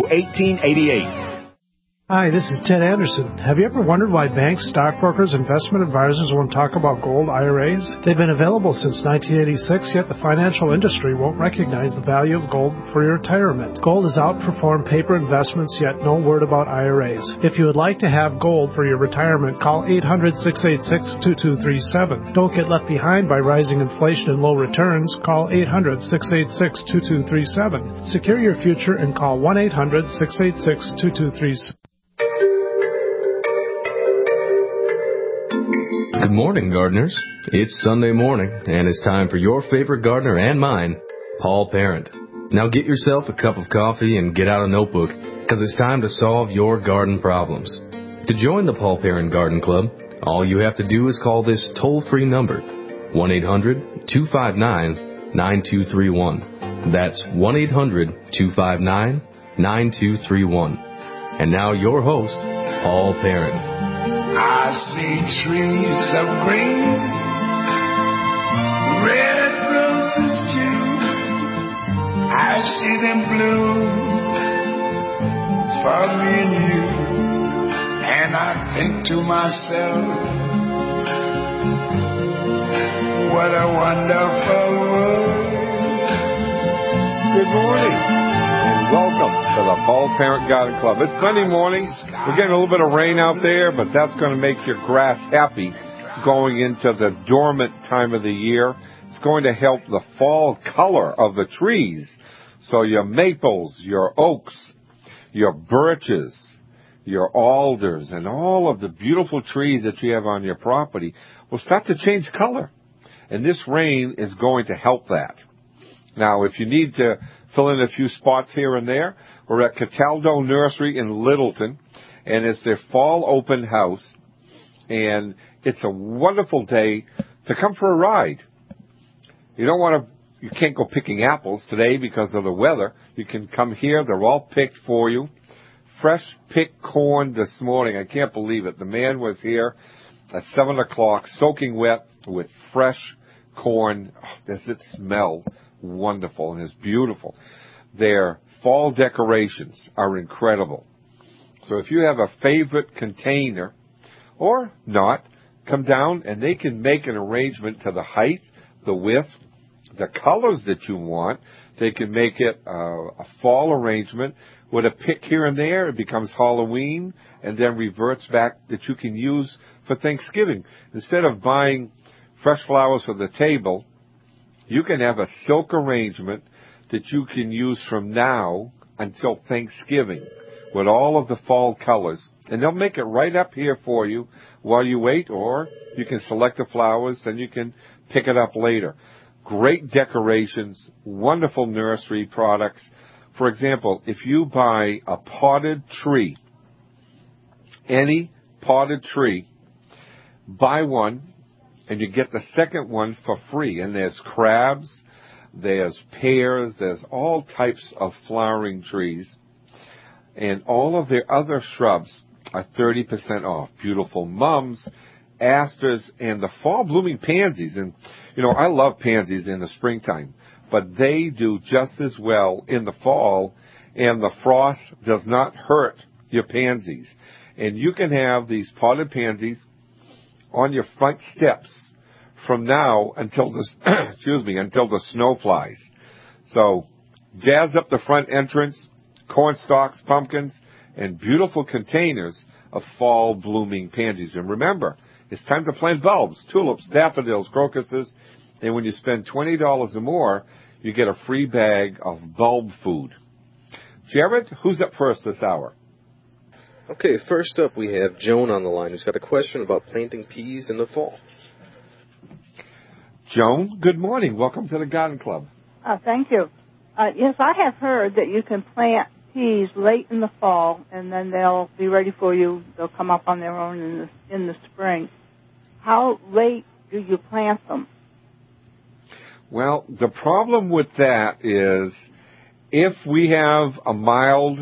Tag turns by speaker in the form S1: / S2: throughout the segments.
S1: 1888.
S2: Hi, this is Ted Anderson. Have you ever wondered why banks, stockbrokers, investment advisors won't talk about gold IRAs? They've been available since 1986, yet the financial industry won't recognize the value of gold for your retirement. Gold has outperformed paper investments, yet no word about IRAs. If you would like to have gold for your retirement, call 800-686-2237. Don't get left behind by rising inflation and low returns. Call 800-686-2237. Secure your future and call 1-800-686-2237.
S3: Good morning, gardeners. It's Sunday morning, and it's time for your favorite gardener and mine, Paul Parent. Now get yourself a cup of coffee and get out a notebook, because it's time to solve your garden problems. To join the Paul Parent Garden Club, all you have to do is call this toll-free number, 1-800-259-9231. That's 1-800-259-9231. And now your host, Paul Parent.
S4: I see trees of green, red roses too. I see them bloom for me and you. And I think to myself, what a wonderful world.
S5: Good morning. Welcome to the Paul Parent Garden Club. It's Sunday morning. We're getting a little bit of rain out there, but that's going to make your grass happy going into the dormant time of the year. It's going to help the fall color of the trees. So your maples, your oaks, your birches, your alders, and all of the beautiful trees that you have on your property will start to change color. And this rain is going to help that. Now, if you need to fill in a few spots here and there, we're at Cataldo Nursery in Littleton, and it's their fall open house, and it's a wonderful day to come for a ride. You can't go picking apples today because of the weather. You can come here. They're all picked for you. Fresh picked corn this morning. I can't believe it. The man was here at 7 o'clock, soaking wet with fresh corn. Oh, does it smell wonderful, and it's beautiful. Their fall decorations are incredible. So if you have a favorite container, or not, come down and they can make an arrangement to the height, the width, the colors that you want. They can make it a fall arrangement with a pick here and there. It becomes Halloween and then reverts back that you can use for Thanksgiving. Instead of buying fresh flowers for the table, you can have a silk arrangement that you can use from now until Thanksgiving with all of the fall colors. And they'll make it right up here for you while you wait, or you can select the flowers and you can pick it up later. Great decorations, wonderful nursery products. For example, if you buy a potted tree, any potted tree, buy one, and you get the second one for free. And there's crabs, there's pears, there's all types of flowering trees. And all of their other shrubs are 30% off. Beautiful mums, asters, and the fall blooming pansies. And, I love pansies in the springtime, but they do just as well in the fall, and the frost does not hurt your pansies. And you can have these potted pansies on your front steps from now until until the snow flies. So jazz up the front entrance, corn stalks, pumpkins, and beautiful containers of fall blooming pansies. And remember, it's time to plant bulbs, tulips, daffodils, crocuses, and when you spend $20 or more, you get a free bag of bulb food. Jared, who's up first this hour?
S3: Okay, first up we have Joan on the line who's got a question about planting peas in the fall.
S5: Joan, good morning. Welcome to the Garden Club.
S6: Thank you. Yes, I have heard that you can plant peas late in the fall, and then they'll be ready for you. They'll come up on their own in the spring. How late do you plant them?
S5: Well, the problem with that is if we have a mild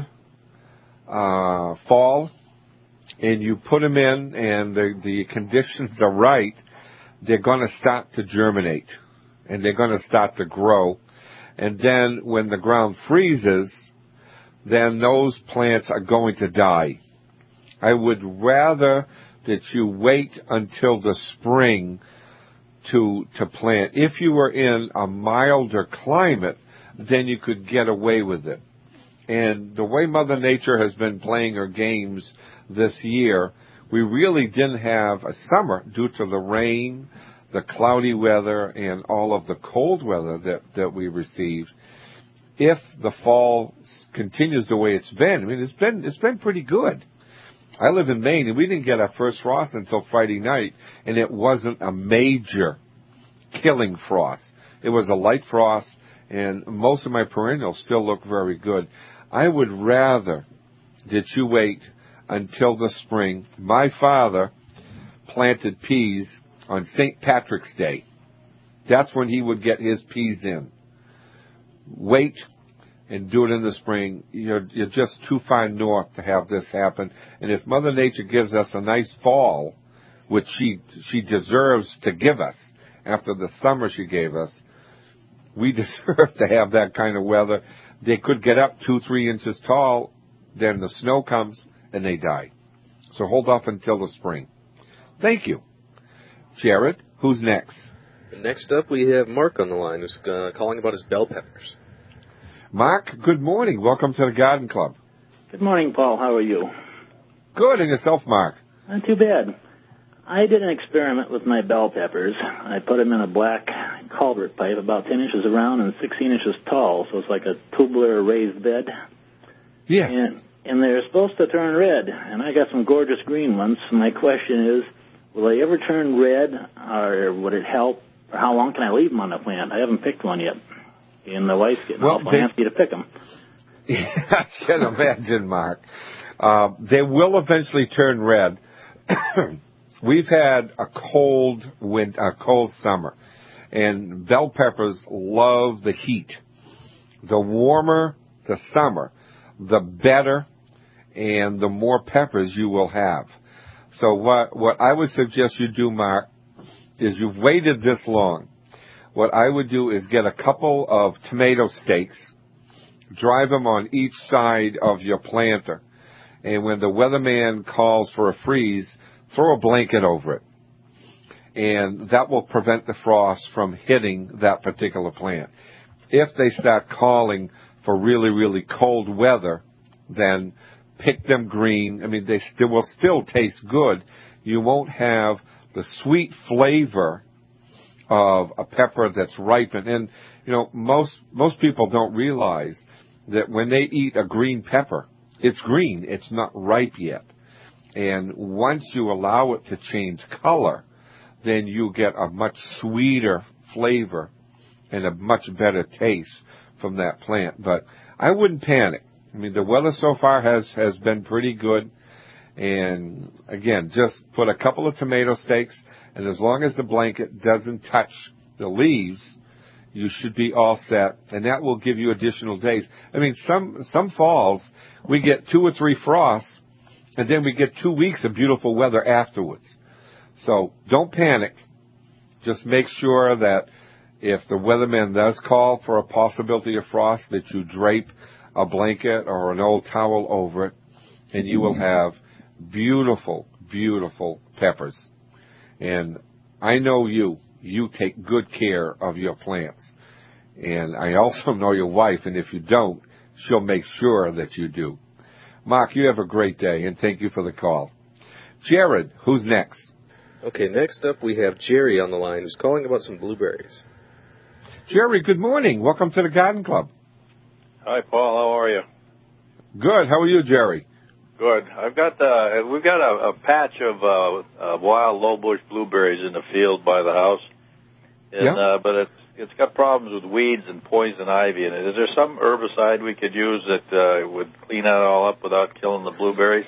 S5: fall and you put them in and the conditions are right, they're going to start to germinate and they're going to start to grow. And then when the ground freezes, then those plants are going to die. I would rather that you wait until the spring to plant. If you were in a milder climate, then you could get away with it. And the way Mother Nature has been playing her games this year, we really didn't have a summer due to the rain, the cloudy weather, and all of the cold weather that we received. If the fall continues the way it's been, I mean, it's been pretty good. I live in Maine, and we didn't get our first frost until Friday night, and it wasn't a major killing frost. It was a light frost, and most of my perennials still look very good. I would rather that you wait until the spring. My father planted peas on St. Patrick's Day. That's when he would get his peas in. Wait and do it in the spring. You're just too far north to have this happen. And if Mother Nature gives us a nice fall, which she deserves to give us after the summer she gave us, we deserve to have that kind of weather. They could get up 2-3 inches tall, then the snow comes and they die. So hold off until the spring. Thank you. Jared, who's next?
S3: Next up, we have Mark on the line who's calling about his bell peppers.
S5: Mark, good morning. Welcome to the Garden Club.
S1: Good morning, Paul. How are you?
S5: Good. And yourself, Mark?
S1: Not too bad. I did an experiment with my bell peppers. I put them in a black culvert pipe about 10 inches around and 16 inches tall, so it's like a tubular raised bed.
S5: Yes.
S1: And they're supposed to turn red, and I got some gorgeous green ones. My question is, will they ever turn red, or would it help, or how long can I leave them on the plant? I haven't picked one yet. And the wife's getting awful antsy to pick them.
S5: I can imagine, Mark. They will eventually turn red. We've had a cold summer, and bell peppers love the heat. The warmer the summer, the better and the more peppers you will have. So what I would suggest you do, Mark, is you've waited this long. What I would do is get a couple of tomato stakes, drive them on each side of your planter, and when the weatherman calls for a freeze, throw a blanket over it. And that will prevent the frost from hitting that particular plant. If they start calling for really, really cold weather, then pick them green. I mean, they will still taste good. You won't have the sweet flavor of a pepper that's ripened. And, you know, most people don't realize that when they eat a green pepper, it's green. It's not ripe yet. And once you allow it to change color, then you get a much sweeter flavor and a much better taste from that plant. But I wouldn't panic. I mean, the weather so far has been pretty good. And again, just put a couple of tomato stakes, and as long as the blanket doesn't touch the leaves, you should be all set, and that will give you additional days. I mean, some falls, we get 2 or 3 frosts, and then we get 2 weeks of beautiful weather afterwards. So don't panic. Just make sure that if the weatherman does call for a possibility of frost, that you drape a blanket or an old towel over it, and you will have beautiful, beautiful peppers. And I know you take good care of your plants. And I also know your wife, and if you don't, she'll make sure that you do. Mark, you have a great day, and thank you for the call. Jared, who's next?
S3: Okay, next up we have Jerry on the line who's calling about some blueberries.
S5: Jerry, good morning. Welcome to the Garden Club.
S7: Hi, Paul. How are you?
S5: Good. How are you, Jerry?
S7: Good. we've got a patch of wild low bush blueberries in the field by the house, and but it's got problems with weeds and poison ivy in it. Is there some herbicide we could use that would clean that all up without killing the blueberries?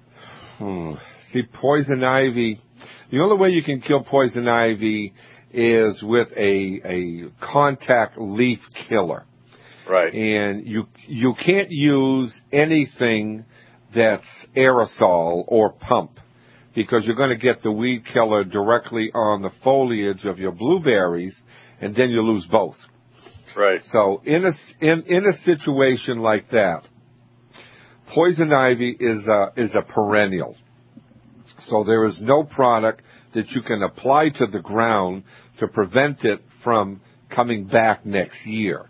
S5: See, poison ivy. The only way you can kill poison ivy is with a contact leaf killer.
S7: Right.
S5: And you can't use anything that's aerosol or pump, because you're going to get the weed killer directly on the foliage of your blueberries, and then you lose both.
S7: Right.
S5: So in a situation like that, poison ivy is a perennial. So there is no product that you can apply to the ground to prevent it from coming back next year.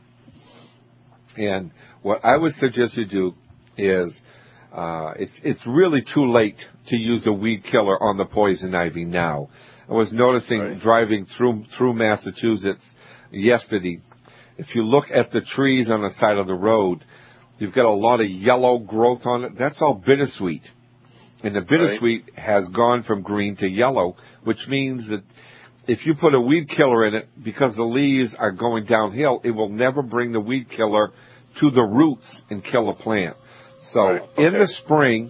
S5: And what I would suggest you do is it's really too late to use a weed killer on the poison ivy now. I was noticing driving through Massachusetts yesterday, if you look at the trees on the side of the road, you've got a lot of yellow growth on it. That's all bittersweet. And the bittersweet has gone from green to yellow, which means that if you put a weed killer in it, because the leaves are going downhill, it will never bring the weed killer to the roots and kill the plant. So in the spring,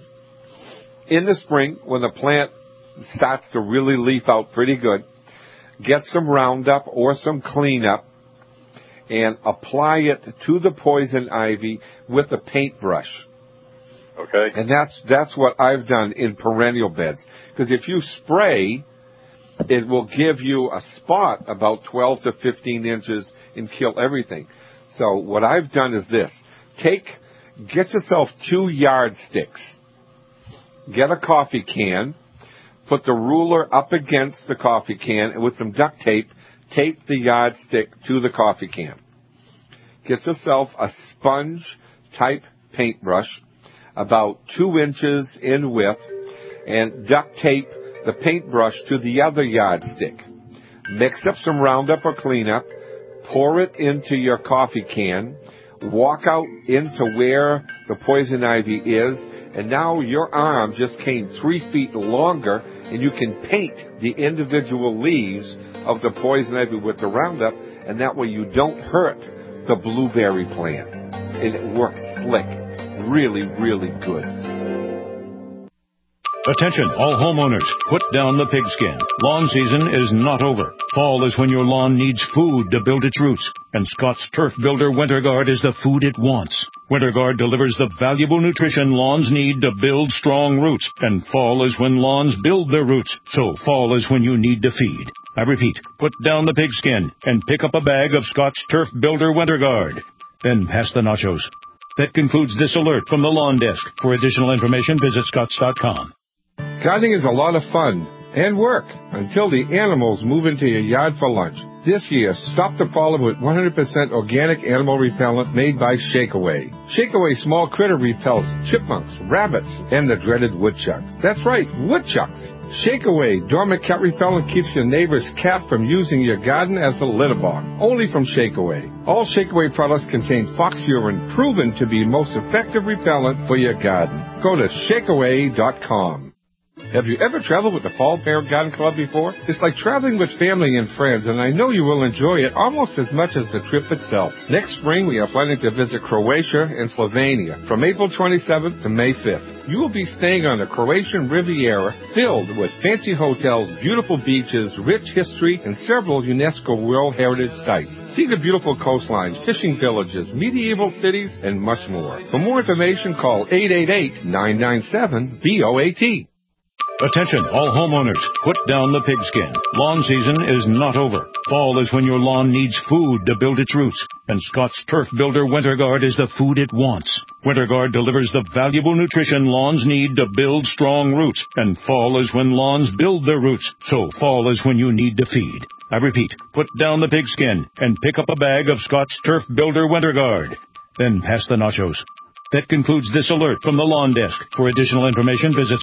S5: when the plant starts to really leaf out pretty good, get some Roundup or some cleanup and apply it to the poison ivy with a paintbrush.
S7: Okay.
S5: And that's what I've done in perennial beds. Because if you spray, it will give you a spot about 12 to 15 inches and kill everything. So what I've done is this. Get yourself 2 yardsticks. Get a coffee can. Put the ruler up against the coffee can, and with some duct tape the yardstick to the coffee can. Get yourself a sponge-type paintbrush, about 2 inches in width, and duct tape the paintbrush to the other yardstick. Mix up some Roundup or cleanup, pour it into your coffee can, walk out into where the poison ivy is, and now your arm just came 3 feet longer, and you can paint the individual leaves of the poison ivy with the Roundup, and that way you don't hurt the blueberry plant. And it works slick. Really, really good.
S8: Attention, all homeowners, put down the pigskin. Lawn season is not over. Fall is when your lawn needs food to build its roots, and Scott's Turf Builder WinterGuard is the food it wants. WinterGuard delivers the valuable nutrition lawns need to build strong roots, and fall is when lawns build their roots, so fall is when you need to feed. I repeat, put down the pigskin and pick up a bag of Scott's Turf Builder WinterGuard. Then pass the nachos. That concludes this alert from the Lawn Desk. For additional information, visit scotts.com.
S5: Gardening is a lot of fun and work until the animals move into your yard for lunch. This year, stop the problem with 100% organic animal repellent made by Shakeaway. Shakeaway small critter repels chipmunks, rabbits, and the dreaded woodchucks. That's right, woodchucks. Shakeaway dormant cat repellent keeps your neighbor's cat from using your garden as a litter box. Only from Shakeaway. All Shakeaway products contain fox urine, proven to be most effective repellent for your garden. Go to shakeaway.com. Have you ever traveled with the Paul Parent Garden Club before? It's like traveling with family and friends, and I know you will enjoy it almost as much as the trip itself. Next spring, we are planning to visit Croatia and Slovenia from April 27th to May 5th. You will be staying on the Croatian Riviera, filled with fancy hotels, beautiful beaches, rich history, and several UNESCO World Heritage Sites. See the beautiful coastline, fishing villages, medieval cities, and much more. For more information, call 888-997-BOAT.
S8: Attention, all homeowners, put down the pigskin. Lawn season is not over. Fall is when your lawn needs food to build its roots, and Scott's Turf Builder WinterGuard is the food it wants. WinterGuard delivers the valuable nutrition lawns need to build strong roots, and fall is when lawns build their roots, so fall is when you need to feed. I repeat, put down the pigskin and pick up a bag of Scott's Turf Builder WinterGuard. Then pass the nachos. That concludes this alert from the Lawn Desk. For additional information, visit.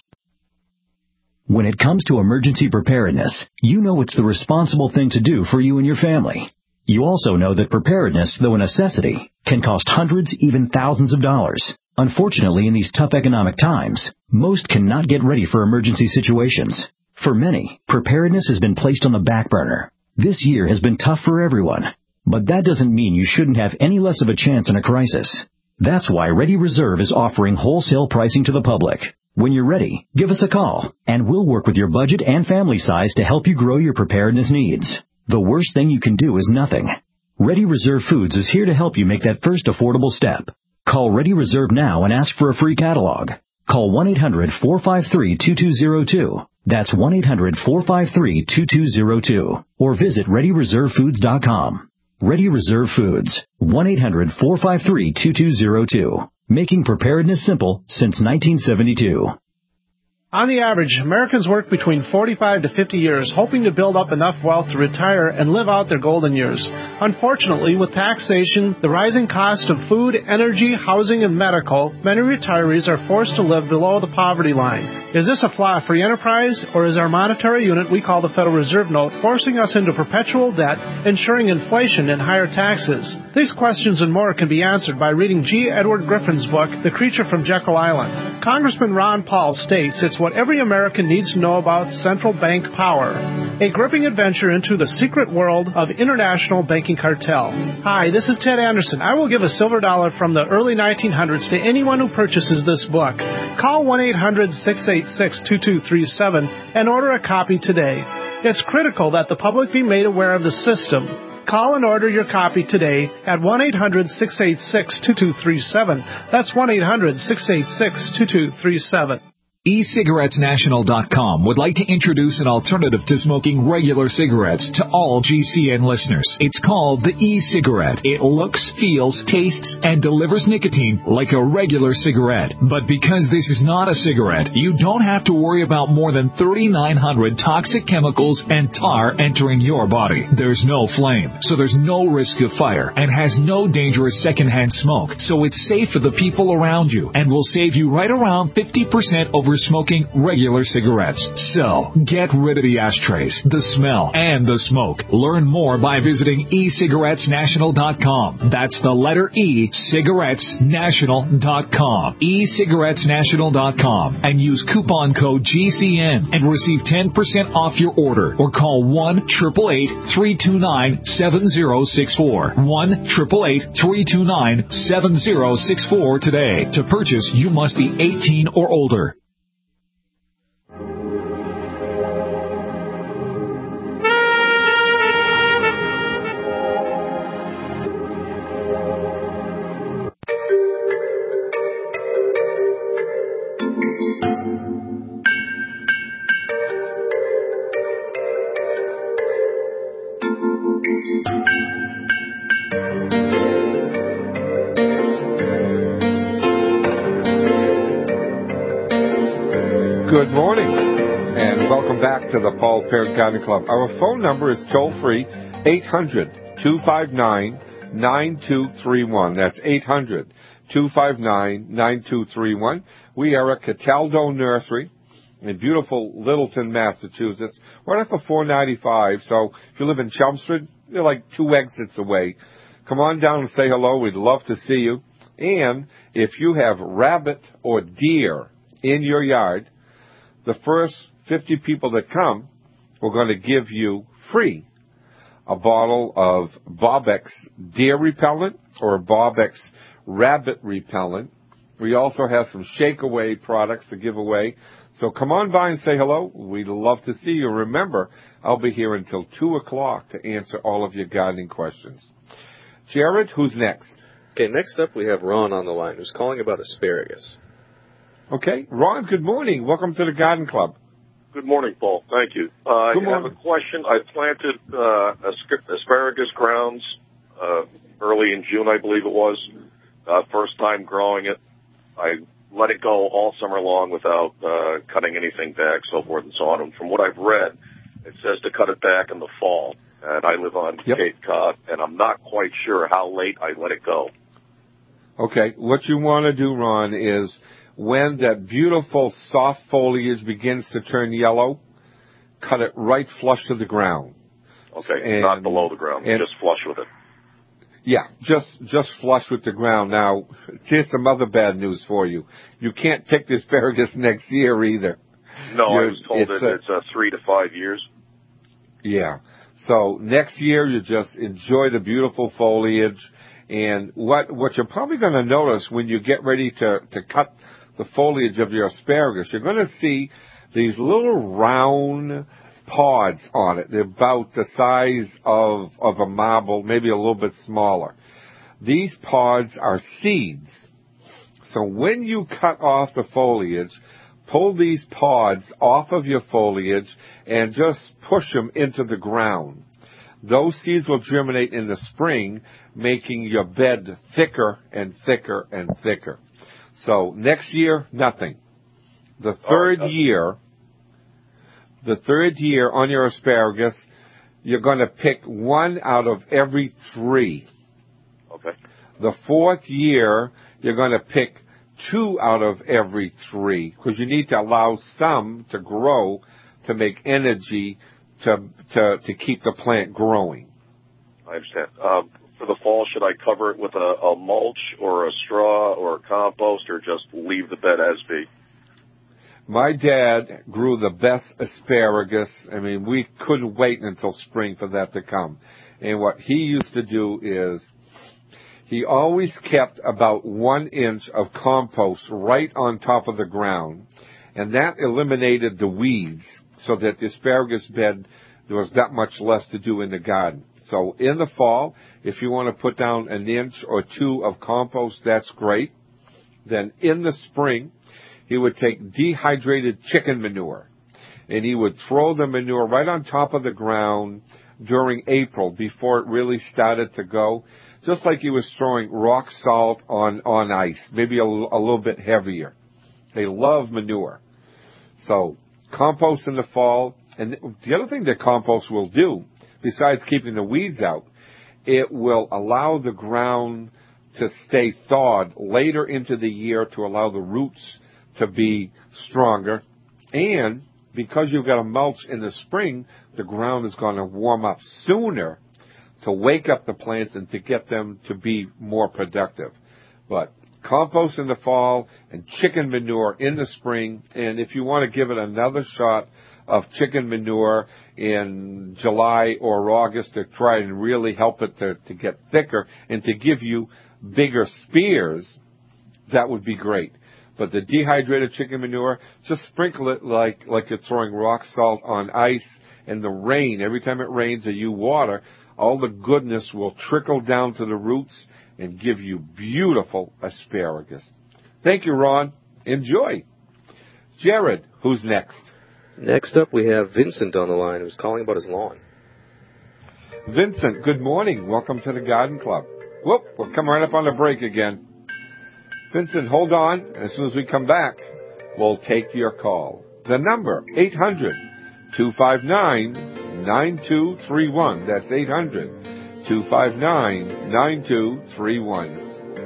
S9: When it comes to emergency preparedness, you know it's the responsible thing to do for you and your family. You also know that preparedness, though a necessity, can cost hundreds, even thousands of dollars. Unfortunately, in these tough economic times, most cannot get ready for emergency situations. For many, preparedness has been placed on the back burner. This year has been tough for everyone, but that doesn't mean you shouldn't have any less of a chance in a crisis. That's why Ready Reserve is offering wholesale pricing to the public. When you're ready, give us a call, and we'll work with your budget and family size to help you grow your preparedness needs. The worst thing you can do is nothing. Ready Reserve Foods is here to help you make that first affordable step. Call Ready Reserve now and ask for a free catalog. Call 1-800-453-2202. That's 1-800-453-2202. Or visit ReadyReserveFoods.com. Ready Reserve Foods. 1-800-453-2202. making preparedness simple since 1972.
S2: On the average, Americans work between 45 to 50 years hoping to build up enough wealth to retire and live out their golden years. Unfortunately, with taxation, the rising cost of food, energy, housing, and medical, many retirees are forced to live below the poverty line. Is this a flaw free enterprise, or is our monetary unit we call the Federal Reserve Note forcing us into perpetual debt, ensuring inflation and higher taxes? These questions and more can be answered by reading G. Edward Griffin's book, The Creature from Jekyll Island. Congressman Ron Paul states it's what every American needs to know about central bank power. A gripping adventure into the secret world of international banking cartel. Hi, this is Ted Anderson. I will give a silver dollar from the early 1900s to anyone who purchases this book. Call 1-800-686-2237 and order a copy today. It's critical that the public be made aware of the system. Call and order your copy today at 1-800-686-2237. That's 1-800-686-2237.
S10: eCigarettesNational.com would like to introduce an alternative to smoking regular cigarettes to all GCN listeners. It's called the e-cigarette. It looks, feels, tastes, and delivers nicotine like a regular cigarette. But because this is not a cigarette, you don't have to worry about more than 3,900 toxic chemicals and tar entering your body. There's no flame, so there's no risk of fire, and has no dangerous secondhand smoke, so it's safe for the people around you and will save you right around 50% over smoking regular cigarettes. So, get rid of the ashtrays, the smell, and the smoke. Learn more by visiting eCigarettesNational.com. That's the letter E, cigarettesnational.com. eCigarettesNational.com. And use coupon code GCN and receive 10% off your order. Or call 1-888-329-7064. 1-888-329-7064 today. To purchase, you must be 18 or older.
S5: Good morning, and welcome back to the Paul Parent Garden Club. Our phone number is toll-free, 800-259-9231. That's 800-259-9231. We are at Cataldo Nursery in beautiful Littleton, Massachusetts, right off of 495. So if you live in Chelmsford, you're like 2 exits away. Come on down and say hello. We'd love to see you. And if you have rabbit or deer in your yard, the first 50 people that come, we're going to give you free a bottle of Bobbex deer repellent or Bobbex rabbit repellent. We also have some shake-away products to give away. So come on by and say hello. We'd love to see you. Remember, I'll be here until 2 o'clock to answer all of your gardening questions. Jared, who's next?
S3: Okay, next up we have Ron on the line, who's calling about asparagus.
S5: Okay, Ron, good morning. Welcome to the Garden Club.
S11: Good morning, Paul. Thank you. I have a question. I planted asparagus grounds early in June, I believe it was. First time growing it. I let it go all summer long without cutting anything back, so forth and so on. And from what I've read, it says to cut it back in the fall. And I live on Cape Cod, and I'm not quite sure how late I let it go.
S5: Okay, what you want to do, Ron, is when that beautiful soft foliage begins to turn yellow, cut it right flush to the ground.
S11: Okay, and, not below the ground, just flush with it.
S5: Yeah, just flush with the ground. Now, here's some other bad news for you. You can't pick the asparagus next year either.
S11: No, I was told it's 3 to 5 years.
S5: Yeah. So next year, you just enjoy the beautiful foliage. And what you're probably going to notice when you get ready to cut the foliage of your asparagus, you're going to see these little round pods on it. They're about the size of a marble, maybe a little bit smaller. These pods are seeds. So when you cut off the foliage, pull these pods off of your foliage and just push them into the ground. Those seeds will germinate in the spring, making your bed thicker and thicker and thicker. So next year, nothing. The third year on your asparagus, you're going to pick 1 out of every 3.
S11: Okay.
S5: The fourth year, you're going to pick 2 out of every 3, because you need to allow some to grow to make energy to keep the plant growing.
S11: I understand. For the fall, should I cover it with a mulch or a straw or a compost, or just leave the bed as be?
S5: My dad grew the best asparagus. I mean, we couldn't wait until spring for that to come. And what he used to do is he always kept about 1 inch of compost right on top of the ground, and that eliminated the weeds so that the asparagus bed, there was that much less to do in the garden. So in the fall, if you want to put down 1 inch or 2 of compost, that's great. Then in the spring, he would take dehydrated chicken manure, and he would throw the manure right on top of the ground during April before it really started to go, just like he was throwing rock salt on ice, maybe a little bit heavier. They love manure. So compost in the fall. And the other thing that compost will do, besides keeping the weeds out, it will allow the ground to stay thawed later into the year to allow the roots to be stronger. And because you've got a mulch in the spring, the ground is going to warm up sooner to wake up the plants and to get them to be more productive. But compost in the fall and chicken manure in the spring. And if you want to give it another shot of chicken manure in July or August to try and really help it to get thicker and to give you bigger spears, that would be great. But the dehydrated chicken manure, just sprinkle it like you're throwing rock salt on ice. And the rain, every time it rains or you water, all the goodness will trickle down to the roots and give you beautiful asparagus. Thank you, Ron. Enjoy. Jared, who's next?
S3: Next up, we have Vincent on the line, who's calling about his lawn.
S5: Vincent, good morning. Welcome to the Garden Club. Whoop, we're coming right up on the break again. Vincent, hold on, and as soon as we come back, we'll take your call. The number, 800-259-9231. That's 800-259-9231.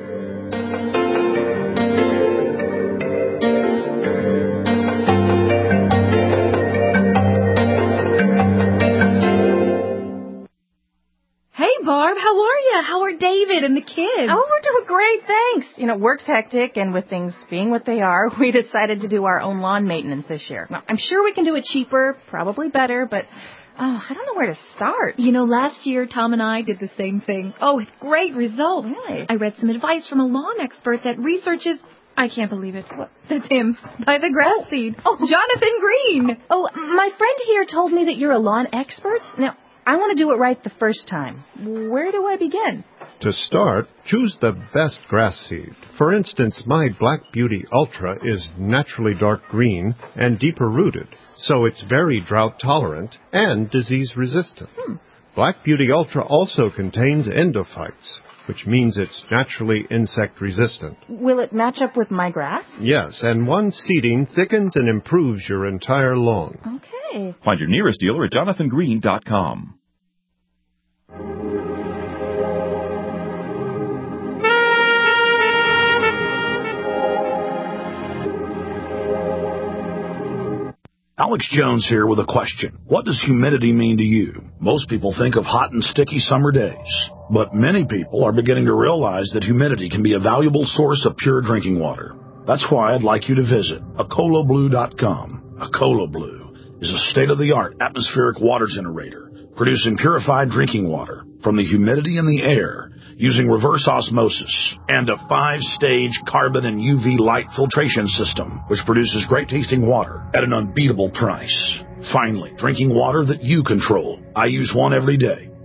S12: Barb, how are you? How are David and the kids?
S13: Oh, we're doing great, thanks. You know, work's hectic, and with things being what they are, we decided to do our own lawn maintenance this year. Now, I'm sure we can do it cheaper, probably better, but I don't know where to start.
S12: You know, last year, Tom and I did the same thing. Oh, with great results.
S13: Really?
S12: I read some advice from a lawn expert that researches... I can't believe it. That's him, by the grass seed. Oh, Jonathan Green.
S13: Oh, my friend here told me that you're a lawn expert. Now, I want to do it right the first time. Where do I begin?
S14: To start, choose the best grass seed. For instance, my Black Beauty Ultra is naturally dark green and deeper rooted, so it's very drought tolerant and disease resistant. Black Beauty Ultra also contains endophytes, which means it's naturally insect resistant.
S13: Will it match up with my grass?
S14: Yes, and one seeding thickens and improves your entire lawn.
S13: Okay.
S15: Find your nearest dealer at jonathangreen.com.
S16: Alex Jones here with a question. What does humidity mean to you? Most people think of hot and sticky summer days, but many people are beginning to realize that humidity can be a valuable source of pure drinking water. That's why I'd like you to visit AcoloBlue.com. AcoloBlue is a state-of-the-art atmospheric water generator producing purified drinking water from the humidity in the air using reverse osmosis and a 5-stage carbon and UV light filtration system, which produces great-tasting water at an unbeatable price. Finally, drinking water that you control. I use one every day.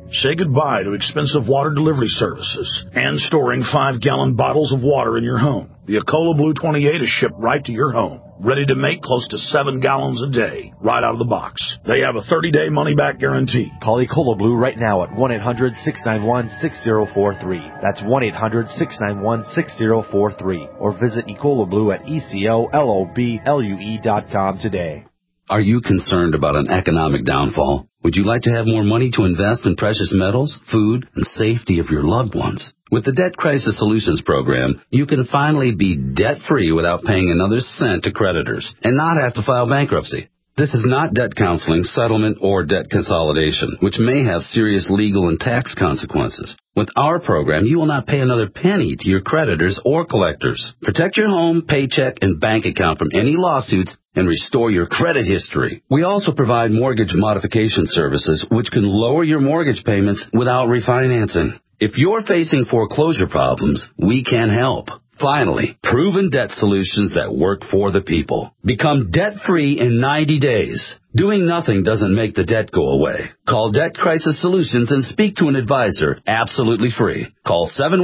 S16: Say goodbye to expensive water delivery services and storing 5-gallon bottles of water in your home. The Ecola Blue 28 is shipped right to your home, ready to make close to 7 gallons a day, right out of the box. They have a 30-day money-back guarantee.
S17: Call Ecola Blue right now at 1-800-691-6043. That's 1-800-691-6043. Or visit Ecola Blue at ECOLOBLUE.com today.
S18: Are you concerned about an economic downfall? Would you like to have more money to invest in precious metals, food, and safety of your loved ones? With the Debt Crisis Solutions Program, you can finally be debt-free without paying another cent to creditors and not have to file bankruptcy. This is not debt counseling, settlement, or debt consolidation, which may have serious legal and tax consequences. With our program, you will not pay another penny to your creditors or collectors. Protect your home, paycheck, and bank account from any lawsuits and restore your credit history. We also provide mortgage modification services, which can lower your mortgage payments without refinancing. If you're facing foreclosure problems, we can help. Finally, proven debt solutions that work for the people. Become debt-free in 90 days. Doing nothing doesn't make the debt go away. Call Debt Crisis Solutions and speak to an advisor absolutely free. Call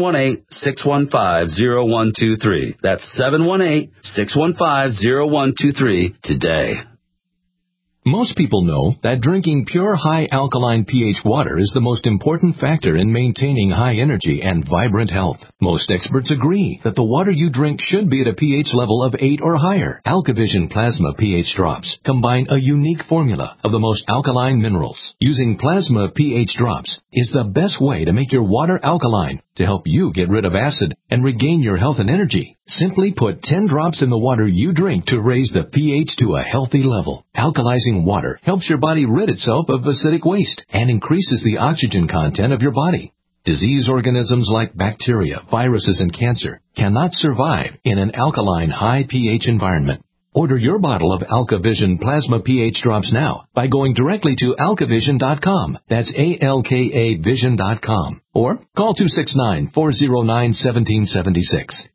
S18: 718-615-0123. That's 718-615-0123 today.
S19: Most people know that drinking pure high alkaline pH water is the most important factor in maintaining high energy and vibrant health. Most experts agree that the water you drink should be at a pH level of 8 or higher. AlkaVision Plasma pH drops combine a unique formula of the most alkaline minerals. Using plasma pH drops is the best way to make your water alkaline to help you get rid of acid and regain your health and energy. Simply put 10 drops in the water you drink to raise the pH to a healthy level. Alkalizing water helps your body rid itself of acidic waste and increases the oxygen content of your body. Disease organisms like bacteria, viruses, and cancer cannot survive in an alkaline high pH environment. Order your bottle of AlkaVision Plasma pH drops now by going directly to alkavision.com. That's ALKAvision.com. Or call 269-409-1776.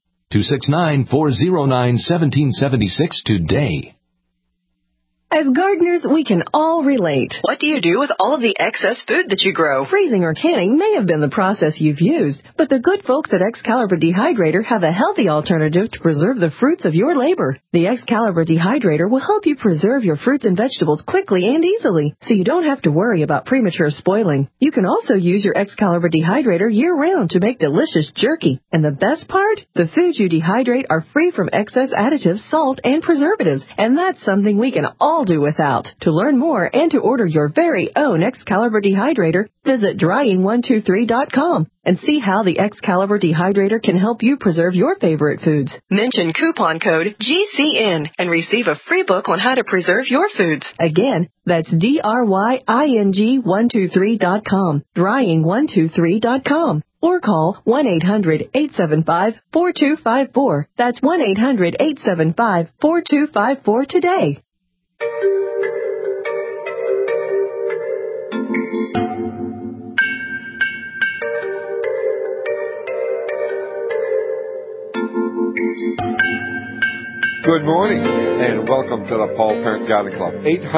S19: 269-409-1776 today.
S20: As gardeners, we can all relate. What do you do with all of the excess food that you grow? Freezing or canning may have been the process you've used, but the good folks at Excalibur Dehydrator have a healthy alternative to preserve the fruits of your labor. The Excalibur Dehydrator will help you preserve your fruits and vegetables quickly and easily, so you don't have to worry about premature spoiling. You can also use your Excalibur Dehydrator year-round to make delicious jerky. And the best part? The foods you dehydrate are free from excess additives, salt, and preservatives, and that's something we can all do without. To learn more and to order your very own Excalibur Dehydrator, visit drying123.com and see how the Excalibur Dehydrator can help you preserve your favorite foods. Mention coupon code GCN and receive a free book on how to preserve your foods. Again, that's DRYING123.com, drying123.com. Or call 1-800-875-4254. That's 1-800-875-4254 today.
S5: Good morning, and welcome to the Paul Parent Garden Club.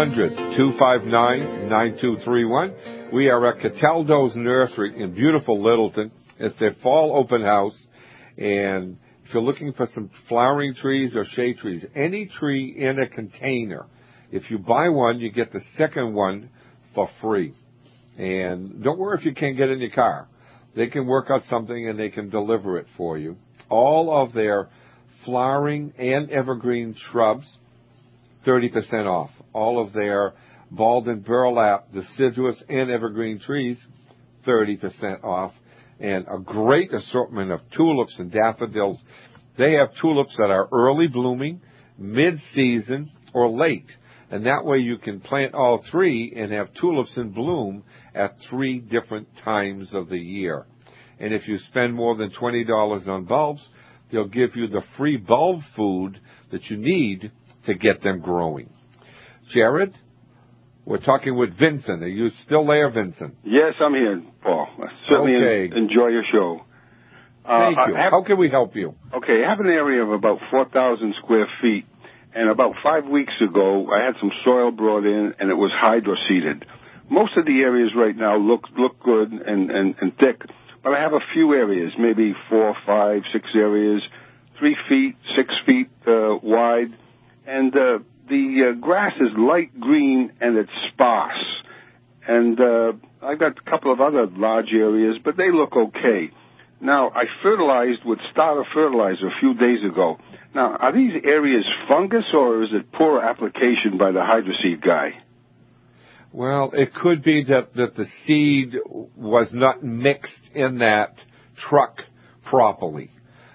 S5: 800-259-9231. We are at Cataldo's Nursery in beautiful Littleton. It's their fall open house, and if you're looking for some flowering trees or shade trees, any tree in a container, if you buy one, you get the second one for free. And don't worry if you can't get in your car. They can work out something and they can deliver it for you. All of their flowering and evergreen shrubs, 30% off. All of their bald and burlap, deciduous and evergreen trees, 30% off. And a great assortment of tulips and daffodils. They have tulips that are early blooming, mid-season, or late. And that way you can plant all three and have tulips in bloom at 3 different times of the year. And if you spend more than $20 on bulbs, they'll give you the free bulb food that you need to get them growing. Jared, we're talking with Vincent. Are you still there, Vincent?
S21: Yes, I'm here, Paul. I certainly enjoy your show.
S5: Thank you. How can we help you?
S21: Okay, I have an area of about 4,000 square feet. And about 5 weeks ago, I had some soil brought in, and it was hydro-seeded. most of the areas right now look good and thick, but I have a few areas, maybe 4, 5, 6 areas, 3 feet, 6 feet wide, and the grass is light green and it's sparse. And I've got a couple of other large areas, but they look okay. Now, I fertilized with starter fertilizer a few days ago. Now, are these areas fungus or is it poor application by the Hydroseed guy?
S5: Well, it could be that the seed was not mixed in that truck properly.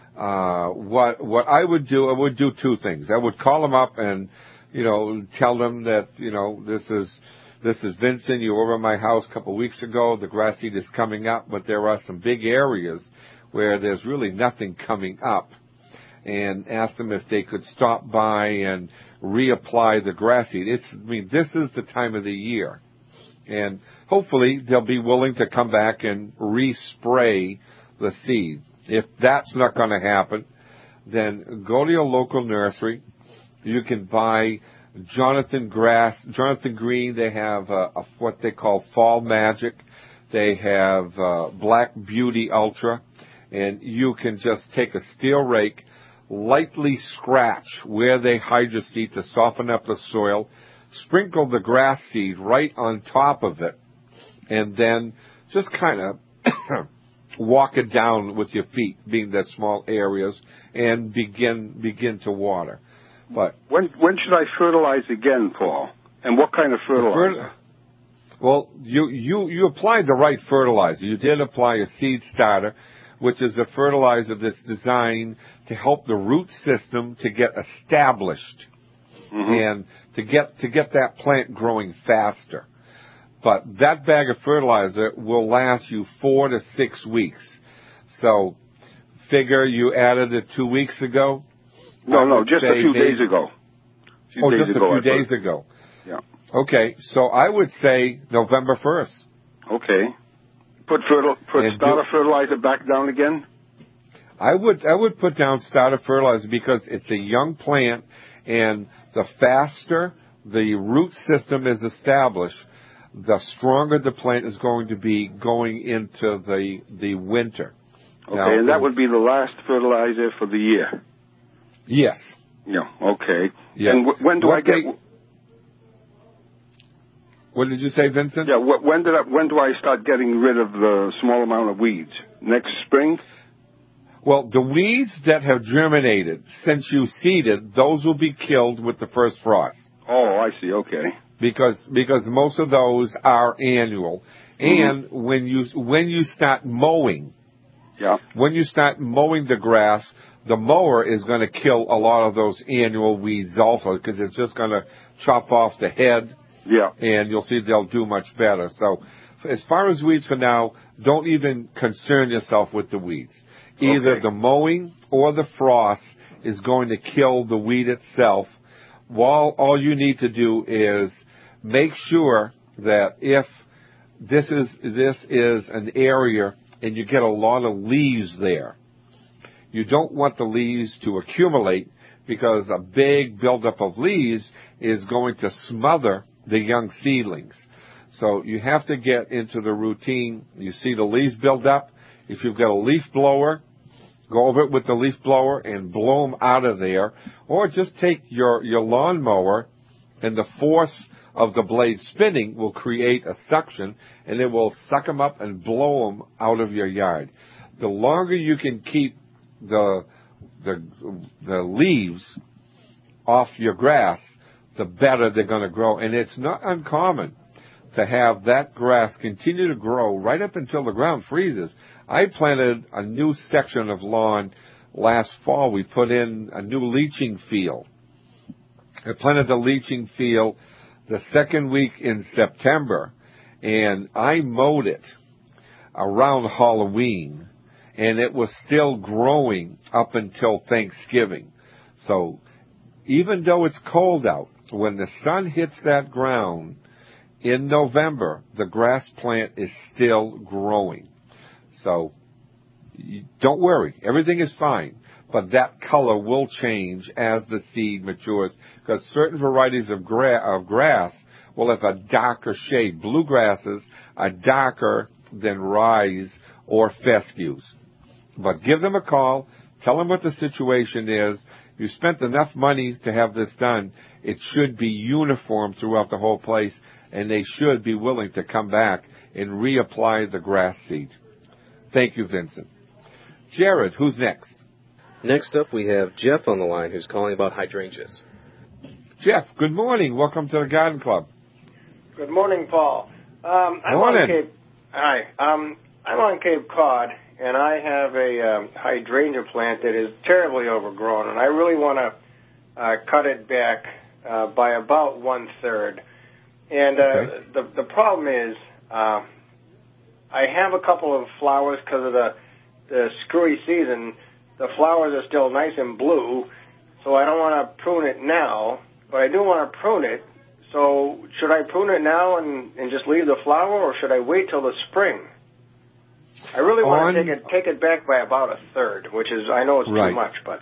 S5: What I would do 2 things. I would call them up and, tell them that, this is Vincent. You were over at my house a couple of weeks ago. The grass seed is coming up, but there are some big areas where there's really nothing coming up. And ask them if they could stop by and reapply the grass seed. This is the time of the year. And hopefully they'll be willing to come back and respray the seed. If that's not going to happen, then go to your local nursery. You can buy Jonathan Green. They have what they call Fall Magic. They have Black Beauty Ultra. And you can just take a steel rake, lightly scratch where they hydroseed to soften up the soil, sprinkle the grass seed right on top of it, and then just kind of walk it down with your feet, being the small areas, and begin to water. But
S21: when should I fertilize again, Paul? And what kind of fertilizer?
S5: Well, you applied the right fertilizer. You did apply a seed starter, which is a fertilizer that's designed to help the root system to get established and to get that plant growing faster. But that bag of fertilizer will last you 4 to 6 weeks. So figure you added it 2 weeks ago.
S21: No, just a few days ago.
S5: Just a few days ago.
S21: Yeah.
S5: Okay, so I would say November 1st.
S21: Okay. Put starter fertilizer back down again?
S5: I would put down starter fertilizer because it's a young plant, and the faster the root system is established, the stronger the plant is going to be going into the winter.
S21: Okay, now, and that would be the last fertilizer for the year?
S5: Yes.
S21: Yeah, okay.
S5: Yeah.
S21: And when do I get...
S5: What did you say, Vincent?
S21: Yeah, when do I start getting rid of the small amount of weeds? Next spring?
S5: Well, the weeds that have germinated since you seeded, those will be killed with the first frost.
S21: Oh, I see, okay.
S5: Because most of those are annual. And when you start mowing, when you start mowing the grass, the mower is going to kill a lot of those annual weeds also, because it's just going to chop off the head.
S21: Yeah.
S5: And you'll see they'll do much better. So as far as weeds for now, don't even concern yourself with the weeds. Either the mowing or the frost is going to kill the weed itself. All you need to do is make sure that if this is an area and you get a lot of leaves there, you don't want the leaves to accumulate, because a big buildup of leaves is going to smother the young seedlings. So you have to get into the routine. You see the leaves build up. If you've got a leaf blower, go over it with the leaf blower and blow them out of there. Or just take your lawnmower, and the force of the blade spinning will create a suction, and it will suck them up and blow them out of your yard. The longer you can keep the leaves off your grass, the better they're going to grow. And it's not uncommon to have that grass continue to grow right up until the ground freezes. I planted a new section of lawn last fall. We put in a new leaching field. I planted the leaching field the second week in September, and I mowed it around Halloween, and it was still growing up until Thanksgiving. So even though it's cold out, when the sun hits that ground in November, the grass plant is still growing. So don't worry. Everything is fine. but that color will change as the seed matures, because certain varieties of grass will have a darker shade. Bluegrasses are darker than rye or fescues. But give them a call. Tell them what the situation is. You spent enough money to have this done. It should be uniform throughout the whole place, and they should be willing to come back and reapply the grass seed. Thank you, Vincent. Jared, who's next?
S3: Next up, we have Jeff on the line, who's calling about hydrangeas.
S5: Jeff, good morning. Welcome to the Garden Club.
S4: Good morning, Paul.
S5: Morning.
S4: I'm on Cape Cod, and I have a hydrangea plant that is terribly overgrown, and I really want to cut it back by about 1/3. And the problem is I have a couple of flowers because of the screwy season. The flowers are still nice and blue, so I don't want to prune it now, but I do want to prune it. So should I prune it now and just leave the flower, or should I wait till the spring? I really want to take it back by about 1/3, which is, I know it's too much, but...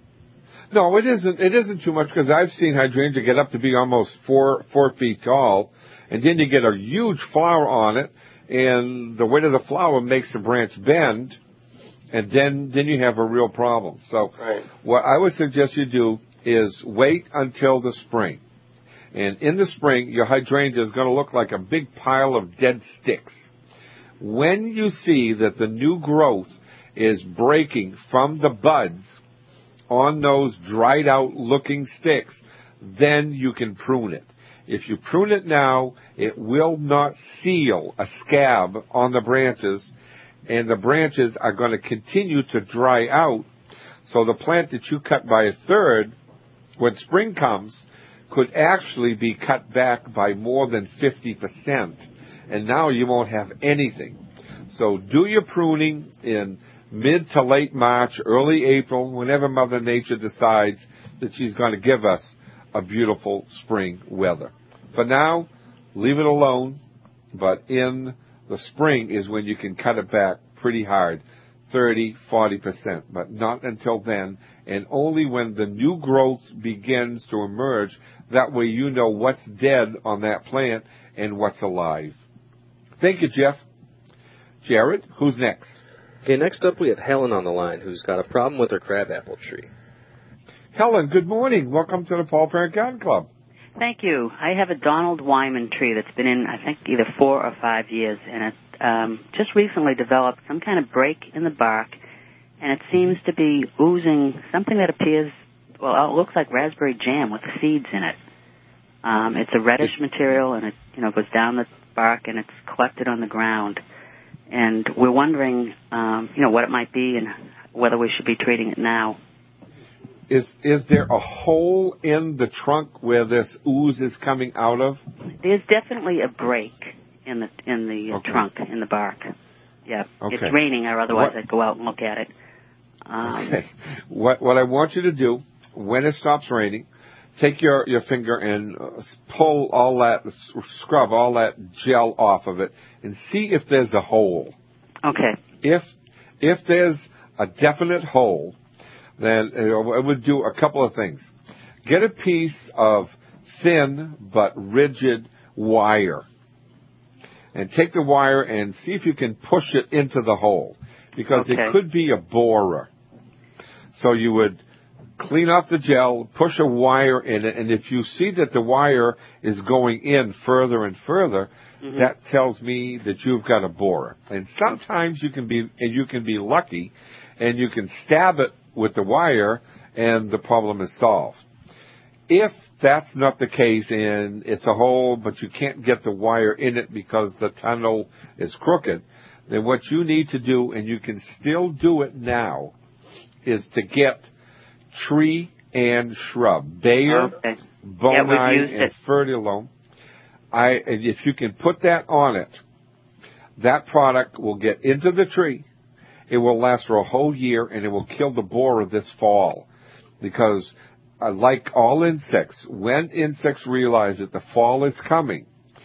S5: No, it isn't. It isn't too much, because I've seen hydrangea get up to be almost 4 feet tall, and then you get a huge flower on it, and the weight of the flower makes the branch bend, and then you have a real problem. So what I would suggest you do is wait until the spring. And in the spring, your hydrangea is going to look like a big pile of dead sticks. When you see that the new growth is breaking from the buds on those dried out looking sticks, then you can prune it. If you prune it now, it will not seal a scab on the branches, and the branches are going to continue to dry out. So the plant that you cut by 1/3, when spring comes, could actually be cut back by more than 50%, and now you won't have anything. So do your pruning in mid to late March, early April, whenever Mother Nature decides that she's going to give us a beautiful spring weather. For now, leave it alone, but in the spring is when you can cut it back pretty hard, 30, 40%, but not until then, and only when the new growth begins to emerge. That way you know what's dead on that plant and what's alive. Thank you, Jeff. Jared, who's next?
S3: Okay, next up we have Helen on the line, who's got a problem with her crabapple tree.
S5: Helen, good morning. Welcome to the Paul Parent Garden Club.
S22: Thank you. I have a Donald Wyman tree that's been in, I think, either 4 or 5 years, and it just recently developed some kind of break in the bark, and it seems to be oozing something that appears, well, it looks like raspberry jam with seeds in it. It's a reddish material, and it, goes down the bark, and it's collected on the ground. And we're wondering, what it might be and whether we should be treating it now.
S5: Is there a hole in the trunk where this ooze is coming out of?
S22: There's definitely a break in the trunk, in the bark. Yeah. Okay. It's raining, or otherwise I'd go out and look at it.
S5: Okay. What I want you to do, when it stops raining, take your finger and pull all that, scrub all that gel off of it, and see if there's a hole.
S22: Okay.
S5: If there's a definite hole, then it would do a couple of things. Get a piece of thin but rigid wire, and take the wire and see if you can push it into the hole, because it could be a borer. So you would clean off the gel, push a wire in it, and if you see that the wire is going in further and further, that tells me that you've got a borer. And sometimes you can be lucky, and you can stab it with the wire, and the problem is solved. If that's not the case and it's a hole, but you can't get the wire in it because the tunnel is crooked, then what you need to do, and you can still do it now, is to get tree and shrub, Bayer, Bonide, and Fertilome. And if you can put that on it, that product will get into the tree. It will last for a whole year, and it will kill the borer this fall. Because, like all insects, when insects realize that the fall is coming,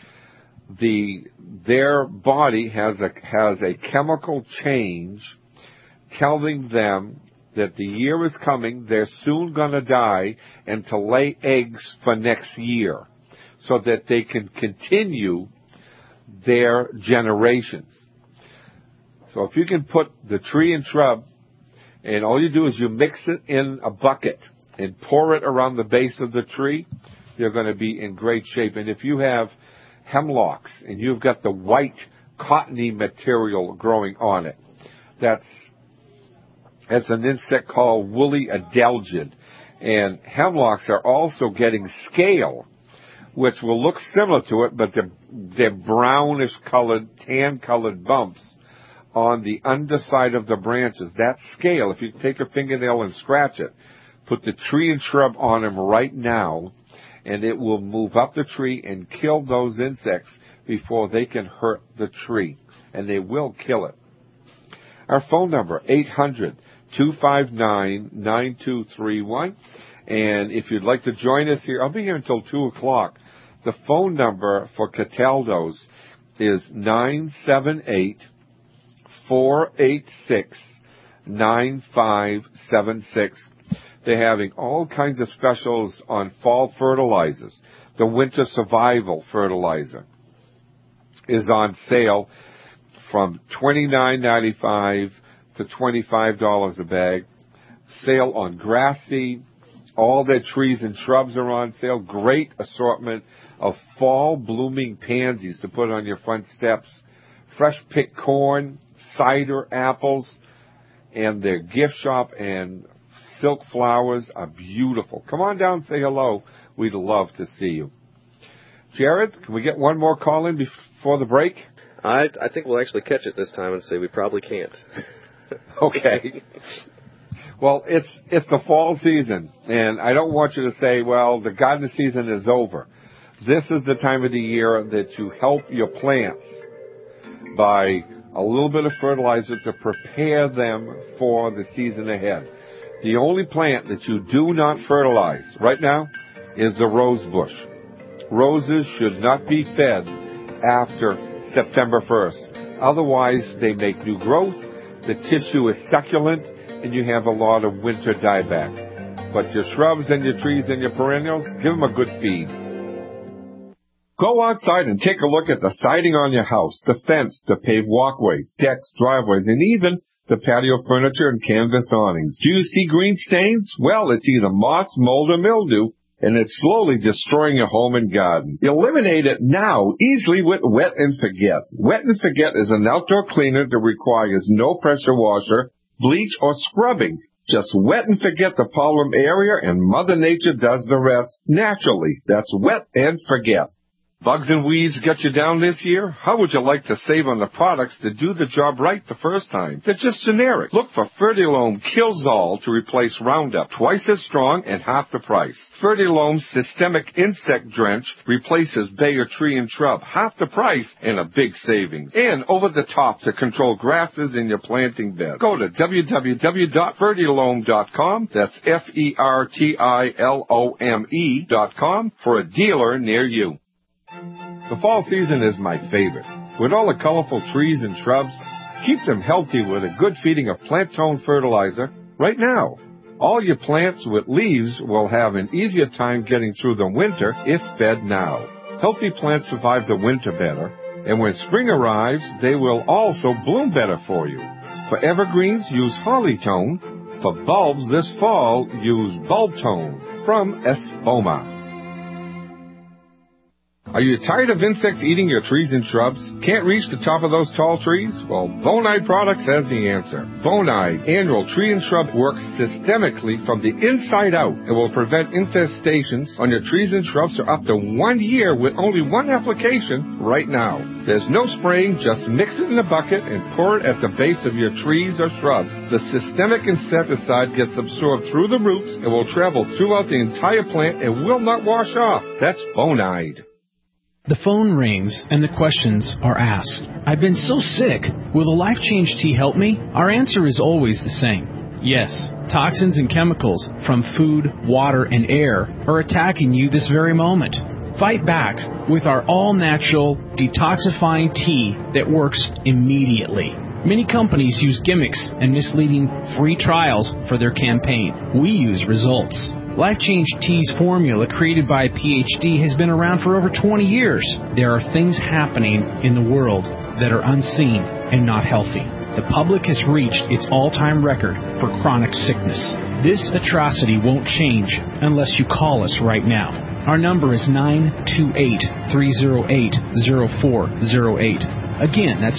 S5: their body has a chemical change telling them that the year is coming, they're soon going to die, and to lay eggs for next year so that they can continue their generations. So if you can put the tree and shrub, and all you do is you mix it in a bucket and pour it around the base of the tree, you're going to be in great shape. And if you have hemlocks and you've got the white cottony material growing on it, that's an insect called woolly adelgid. And hemlocks are also getting scale, which will look similar to it, but they're brownish colored, tan colored bumps on the underside of the branches. That scale, if you take a fingernail and scratch it, put the tree and shrub on them right now, and it will move up the tree and kill those insects before they can hurt the tree. And they will kill it. Our phone number, 800-259-9231. And if you'd like to join us here, I'll be here until 2 o'clock. The phone number for Cataldo's is 978-486-9576. They're having all kinds of specials on fall fertilizers. The winter survival fertilizer is on sale from $29.95 to $25 a bag. Sale on grass seed. All their trees and shrubs are on sale. Great assortment of fall blooming pansies to put on your front steps. Fresh picked corn, cider, apples, and their gift shop and silk flowers are beautiful. Come on down and say hello. We'd love to see you. Jared, can we get one more call in before the break?
S3: I think we'll actually catch it this time and say we probably can't.
S5: Okay. Well, it's the fall season, and I don't want you to say, well, the garden season is over. This is the time of the year that you help your plants by a little bit of fertilizer to prepare them for the season ahead. The only plant that you do not fertilize right now is the rose bush. Roses should not be fed after September 1st. Otherwise, they make new growth, the tissue is succulent, and you have a lot of winter dieback. But your shrubs and your trees and your perennials, give them a good feed. Go outside and take a look at the siding on your house, the fence, the paved walkways, decks, driveways, and even the patio furniture and canvas awnings. Do you see green stains? Well, it's either moss, mold, or mildew, and it's slowly destroying your home and garden. Eliminate it now easily with Wet and Forget. Wet and Forget is an outdoor cleaner that requires no pressure washer, bleach, or scrubbing. Just wet and forget the problem area, and Mother Nature does the rest naturally. That's Wet and Forget. Bugs and weeds get you down this year? How would you like to save on the products that do the job right the first time? They're just generic. Look for Fertilome Killzall to replace Roundup. Twice as strong and half the price. Fertilome Systemic Insect Drench replaces Bayer tree and shrub. Half the price and a big savings. And over the top to control grasses in your planting bed. Go to www.fertilome.com. That's FERTILOME.com for a dealer near you. The fall season is my favorite. With all the colorful trees and shrubs, keep them healthy with a good feeding of Plant Tone fertilizer right now. All your plants with leaves will have an easier time getting through the winter if fed now. Healthy plants survive the winter better, and when spring arrives, they will also bloom better for you. For evergreens, use Holly Tone. For bulbs this fall, use Bulb Tone from Espoma. Are you tired of insects eating your trees and shrubs? Can't reach the top of those tall trees? Well, Bonide Products has the answer. Bonide Annual Tree and Shrub works systemically from the inside out and will prevent infestations on your trees and shrubs for up to 1 year with only one application right now. There's no spraying, just mix it in a bucket and pour it at the base of your trees or shrubs. The systemic insecticide gets absorbed through the roots and will travel throughout the entire plant and will not wash off. That's Bonide.
S1: The phone rings and the questions are asked. I've been so sick. Will the Life Change tea help me? Our answer is always the same. Yes, toxins and chemicals from food, water, and air are attacking you this very moment. Fight back with our all-natural detoxifying tea that works immediately. Many companies use gimmicks and misleading free trials for their campaign. We use results. Life Change Tea's formula, created by a PhD, has been around for over 20 years. There are things happening in the world that are unseen and not healthy. The public has reached its all-time record for chronic sickness. This atrocity won't change unless you call us right now. Our number is 928-308-0408. Again, that's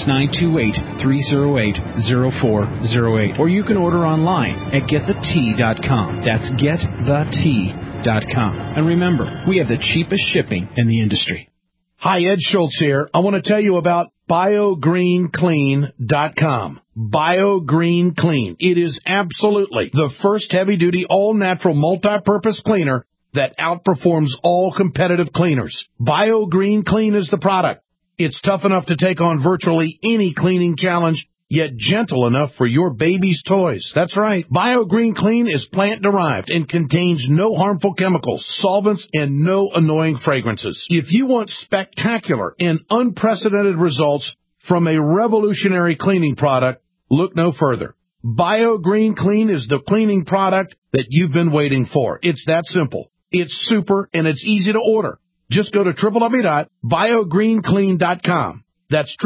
S1: 928-308-0408. Or you can order online at getthetea.com. That's getthetea.com. And remember, we have the cheapest shipping in the industry.
S6: Hi, Ed Schultz here. I want to tell you about BioGreenClean.com. BioGreen Clean. It is absolutely the first heavy-duty, all-natural, multi-purpose cleaner that outperforms all competitive cleaners. BioGreen Clean is the product. It's tough enough to take on virtually any cleaning challenge, yet gentle enough for your baby's toys. That's right. BioGreen Clean is plant-derived and contains no harmful chemicals, solvents, and no annoying fragrances. If you want spectacular and unprecedented results from a revolutionary cleaning product, look no further. BioGreen Clean is the cleaning product that you've been waiting for. It's that simple. It's super, and it's easy to order. Just go to www.biogreenclean.com. That's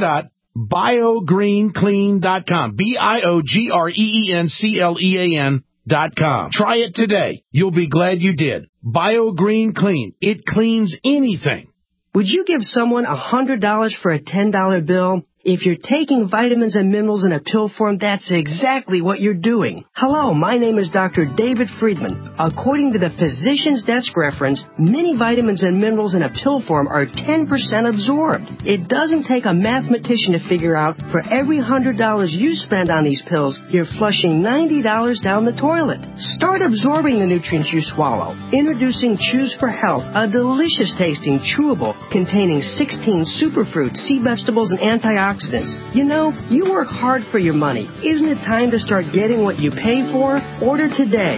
S6: www.biogreenclean.com. BioGreenClean.com. Try it today. You'll be glad you did. BioGreen Clean. It cleans anything.
S7: Would you give someone $100 for a $10 bill? If you're taking vitamins and minerals in a pill form, that's exactly what you're doing. Hello, my name is Dr. David Friedman. According to the Physician's Desk reference, many vitamins and minerals in a pill form are 10% absorbed. It doesn't take a mathematician to figure out for every $100 you spend on these pills, you're flushing $90 down the toilet. Start absorbing the nutrients you swallow. Introducing Choose for Health, a delicious tasting chewable containing 16 superfruits, sea vegetables, and antioxidants. You know, you work hard for your money. Isn't it time to start getting what you pay for? Order today.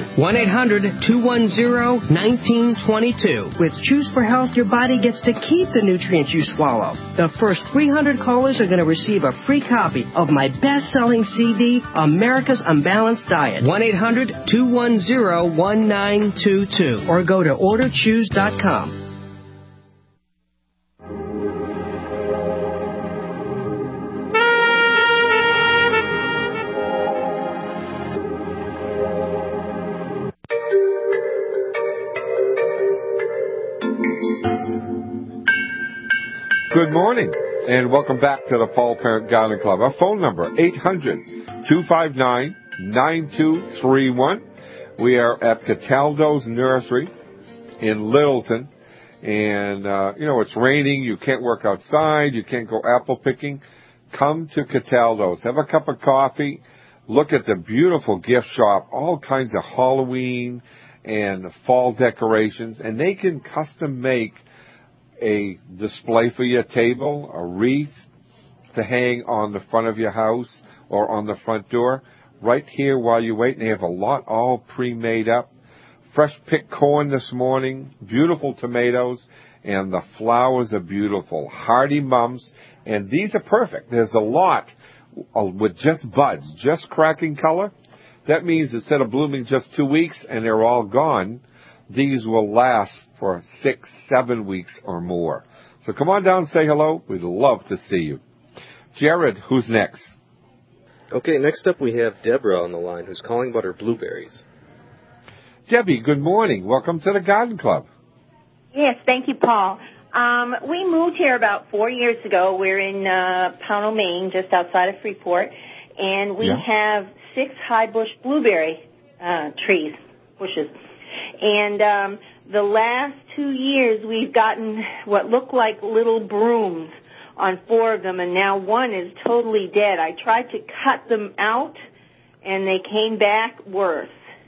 S7: 1-800-210-1922. With Choose for Health, your body gets to keep the nutrients you swallow. The first 300 callers are going to receive a free copy of my best-selling CD, America's Unbalanced Diet. 1-800-210-1922. Or go to orderchoose.com.
S5: Good morning, and welcome back to the Paul Parent Garden Club. Our phone number, 800-259-9231. We are at Cataldo's Nursery in Littleton. And, it's raining. You can't work outside. You can't go apple picking. Come to Cataldo's. Have a cup of coffee. Look at the beautiful gift shop. All kinds of Halloween and fall decorations. And they can custom make a display for your table, a wreath to hang on the front of your house or on the front door. Right here while you wait, and they have a lot all pre-made up. Fresh picked corn this morning, beautiful tomatoes, and the flowers are beautiful. Hardy mums, and these are perfect. There's a lot with just buds, just cracking color. That means instead of blooming just 2 weeks and they're all gone, these will last for 6-7 weeks or more. So come on down and say hello. We'd love to see you. Jared, who's next?
S3: Okay, next up we have Deborah on the line who's calling about her blueberries.
S5: Debbie, good morning. Welcome to the Garden Club.
S23: Yes, thank you, Paul. We moved here about 4 years ago. We're in Pownell, Maine, just outside of Freeport, and we have 6 high bush blueberry bushes. And the last 2 years, we've gotten what look like little brooms on 4 of them, and now 1 is totally dead. I tried to cut them out, and they came back worse.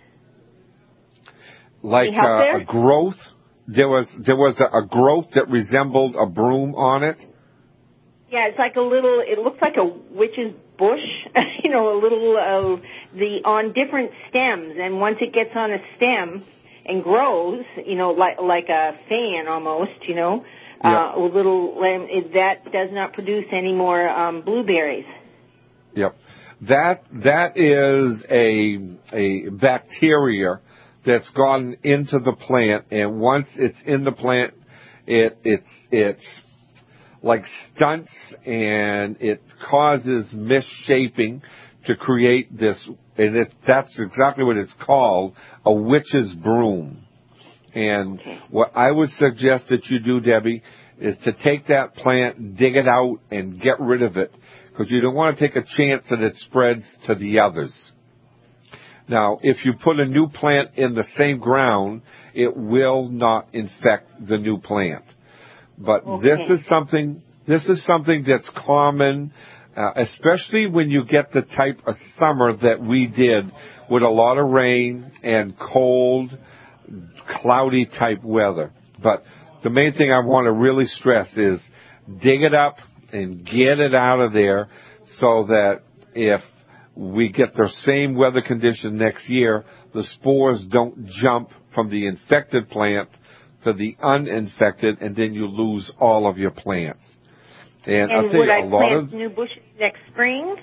S5: Like a growth? There was a growth that resembled a broom on it?
S23: Yeah, it's like it looks like a witch's bush, a little, on different stems, and once it gets on a stem and grows, like a fan almost, that does not produce any more blueberries.
S5: Yep. That is a bacteria that's gone into the plant, and once it's in the plant, it's like stunts, and it causes misshaping to create this, and that's exactly what it's called, a witch's broom. And what I would suggest that you do, Debbie, is to take that plant, dig it out, and get rid of it, because you don't want to take a chance that it spreads to the others. Now, if you put a new plant in the same ground, it will not infect the new plant. But this is something that's common, especially when you get the type of summer that we did with a lot of rain and cold, cloudy type weather. But the main thing I want to really stress is dig it up and get it out of there, so that if we get the same weather condition next year, the spores don't jump from the infected plant to the uninfected, and then you lose all of your plants. And I'll tell
S23: would
S5: you,
S23: I plant new bushes next spring?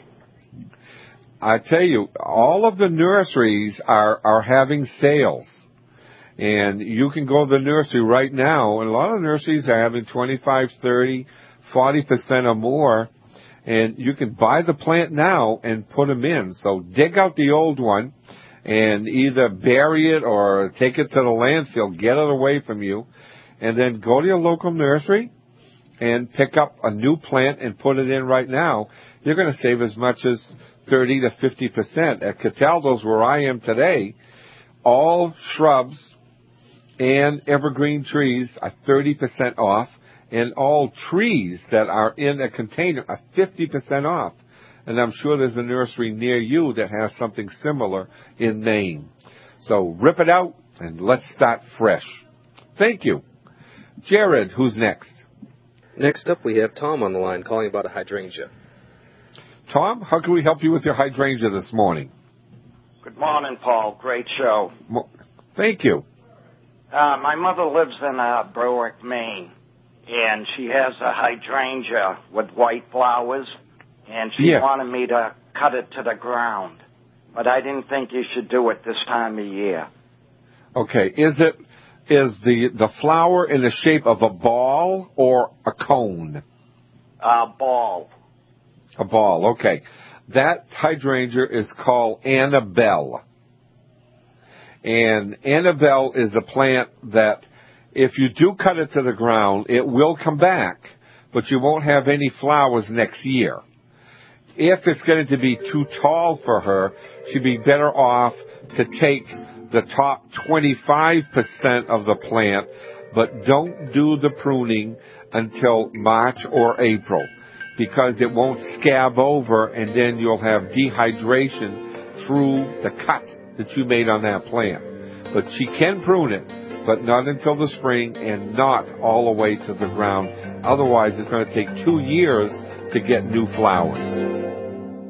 S5: I tell you, all of the nurseries are having sales. And you can go to the nursery right now, and a lot of nurseries are having 25, 30, 40% or more. And you can buy the plant now and put them in. So dig out the old one and either bury it or take it to the landfill, get it away from you, and then go to your local nursery and pick up a new plant and put it in right now. You're going to save as much as 30 to 50%. At Cataldo's, where I am today, all shrubs and evergreen trees are 30% off, and all trees that are in a container are 50% off. And I'm sure there's a nursery near you that has something similar in Maine. So rip it out and let's start fresh. Thank you. Jared, who's next?
S3: Next up, we have Tom on the line calling about a hydrangea.
S5: Tom, how can we help you with your hydrangea this morning?
S2: Good morning, Paul. Great show.
S5: Thank you.
S2: My mother lives in Berwick, Maine, and she has a hydrangea with white flowers, and she wanted me to cut it to the ground. But I didn't think you should do it this time of year.
S5: Okay. Is the flower in the shape of a ball or a cone?
S2: A ball.
S5: A ball, okay. That hydrangea is called Annabelle. And Annabelle is a plant that if you do cut it to the ground, it will come back, but you won't have any flowers next year. If it's going to be too tall for her, she'd be better off to take the top 25% of the plant, but don't do the pruning until March or April, because it won't scab over, and then you'll have dehydration through the cut that you made on that plant. But she can prune it, but not until the spring and not all the way to the ground. Otherwise, it's going to take 2 years to get new flowers.